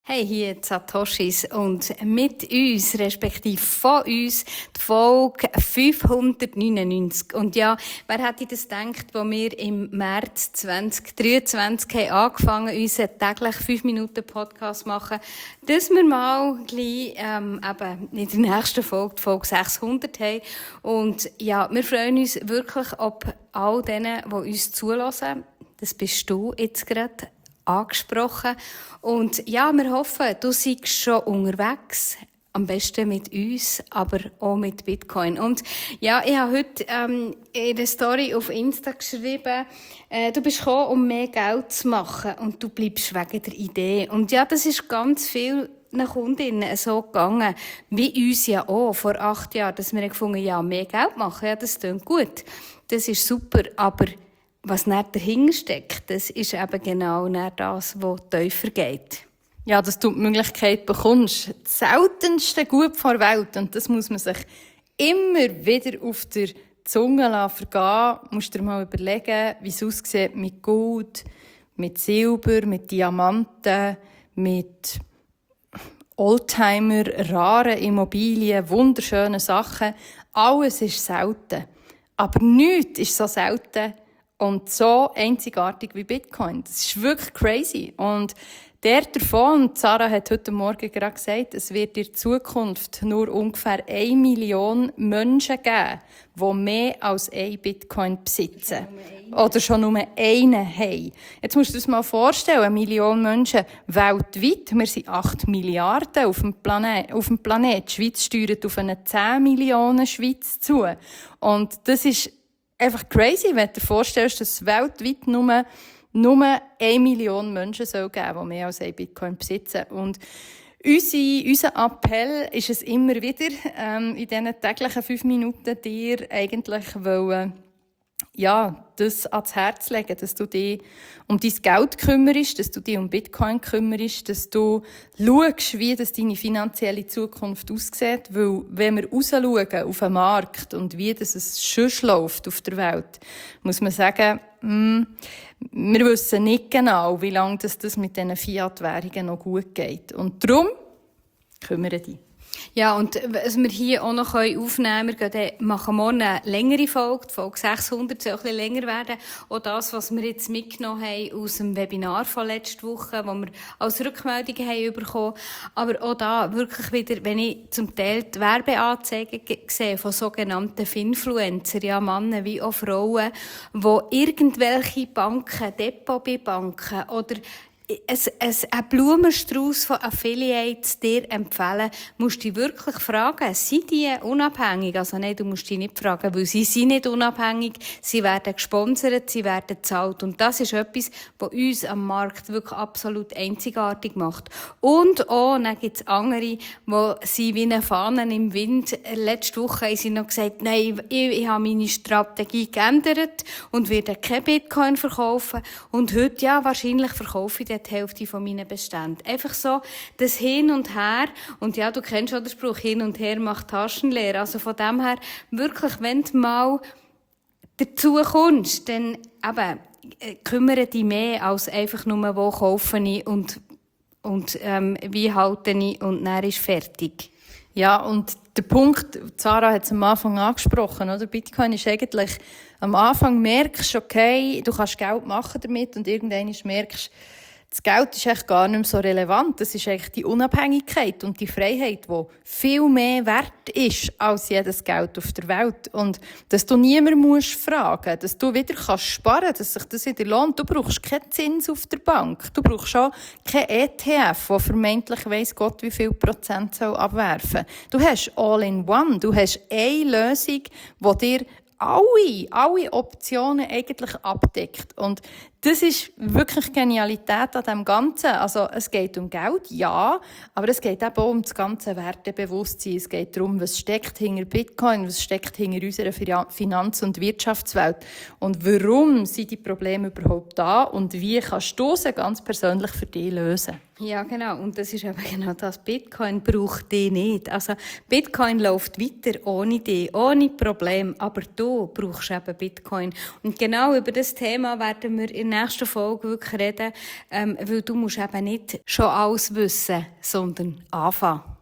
Hey, hier die Satoshis und mit uns, respektive von uns, die Folge 599. Und ja, wer hätte das gedacht, als wir im März 2023 haben angefangen, unseren täglich 5-Minuten-Podcast zu machen, dass wir mal gleich, eben in der nächsten Folge, die Folge 600 haben. Und ja, wir freuen uns wirklich, ob all denen, die uns zulassen, das bist du jetzt gerade, angesprochen. Und ja, wir hoffen, du seist schon unterwegs. Am besten mit uns, aber auch mit Bitcoin. Und ja, ich habe heute in der Story auf Insta geschrieben, du bist gekommen, um mehr Geld zu machen und du bleibst wegen der Idee. Und ja, das ist ganz viel nach Kundinnen so gegangen, wie uns ja auch vor 8 Jahren, dass wir gefunden haben, ja, mehr Geld machen, ja, das klingt gut. Das ist super, aber was nicht dahinter steckt, das ist eben genau das, was tiefer geht. Ja, dass du die Möglichkeit bekommst, das seltenste Gut der Welt, und das muss man sich immer wieder auf der Zunge vergehen. Du musst dir mal überlegen, wie es aussieht mit Gold, mit Silber, mit Diamanten, mit Oldtimer, raren Immobilien, wunderschönen Sachen. Alles ist selten. Aber nichts ist so selten und so einzigartig wie Bitcoin. Das ist wirklich crazy. Und der davon, Sarah hat heute Morgen gerade gesagt, es wird in Zukunft nur ungefähr 1 Million Menschen geben, die mehr als 1 Bitcoin besitzen. Oder schon nur einen haben. Jetzt musst du dir das mal vorstellen, 1 Million Menschen weltweit. Wir sind 8 Milliarden auf dem Planet. Die Schweiz steuert auf eine 10 Millionen Schweiz zu. Und das ist einfach crazy, wenn du dir vorstellst, dass es weltweit nur 1 Million Menschen soll geben, die mehr als 1 Bitcoin besitzen. Und unser Appell ist es immer wieder, in diesen täglichen 5 Minuten dir eigentlich das ans Herz legen, dass du dich um dein Geld kümmerst, dass du dich um Bitcoin kümmerst, dass du schaust, wie das deine finanzielle Zukunft aussieht. Weil, wenn wir rausschauen auf den Markt und wie das es sonst läuft auf der Welt, muss man sagen, wir wissen nicht genau, wie lange das mit diesen Fiat-Währungen noch gut geht. Und darum kümmere dich. Ja, und was wir hier auch noch aufnehmen können, wir machen morgen eine längere Folge, die Folge 600 soll ein bisschen länger werden. Auch das, was wir jetzt mitgenommen haben aus dem Webinar von letzter Woche, wo wir als Rückmeldungen haben bekommen. Aber auch da wirklich wieder, wenn ich zum Teil die Werbeanzeigen sehe von sogenannten Finfluencer, ja, Männer wie auch Frauen, die irgendwelche Banken, Depot bei Banken oder ein Blumenstrauß von Affiliates dir empfehlen, musst du dich wirklich fragen, sind die unabhängig? Also nein, du musst dich nicht fragen, weil sie sind nicht unabhängig, sie werden gesponsert, sie werden gezahlt. Und das ist etwas, was uns am Markt wirklich absolut einzigartig macht. Und auch, dann gibt's andere, die sind wie eine Fahne im Wind. Letzte Woche haben sie noch gesagt, nein, ich habe meine Strategie geändert und werde kein Bitcoin verkaufen. Und heute, ja, wahrscheinlich verkaufe ich die Hälfte von meinen Beständen. Einfach so, das Hin und Her. Und ja, du kennst schon den Spruch, hin und her macht Taschen leer. Also von dem her, wirklich, wenn du mal dazu kommst, dann eben, kümmere dich mehr als einfach nur, wo kaufe ich und wie halte ich und dann ist fertig. Ja, und der Punkt, Sarah hat es am Anfang angesprochen, oder? Bitcoin ist eigentlich, am Anfang merkst du, okay, du kannst Geld machen damit und irgendwann merkst, das Geld ist eigentlich gar nicht mehr so relevant. Das ist eigentlich die Unabhängigkeit und die Freiheit, die viel mehr wert ist als jedes Geld auf der Welt. Und dass du niemanden musst fragen, dass du wieder kannst sparen, dass sich das wieder lohnt. Du brauchst keinen Zins auf der Bank. Du brauchst auch kein ETF, der vermeintlich weiss Gott wie viel Prozent soll abwerfen. Du hast All-in-One. Du hast eine Lösung, die dir alle Optionen eigentlich abdeckt. Und das ist wirklich Genialität an dem Ganzen. Also, es geht um Geld, ja, aber es geht eben auch um das ganze Wertebewusstsein. Es geht darum, was steckt hinter Bitcoin, was steckt hinter unserer Finanz- und Wirtschaftswelt. Und warum sind die Probleme überhaupt da und wie kannst du sie ganz persönlich für dich lösen? Ja, genau. Und das ist eben genau das. Bitcoin braucht dich nicht. Also, Bitcoin läuft weiter ohne dich, ohne Problem. Aber du brauchst eben Bitcoin. Und genau über das Thema werden wir in der nächsten Folge wirklich reden, weil du musst eben nicht schon alles wissen, sondern anfangen.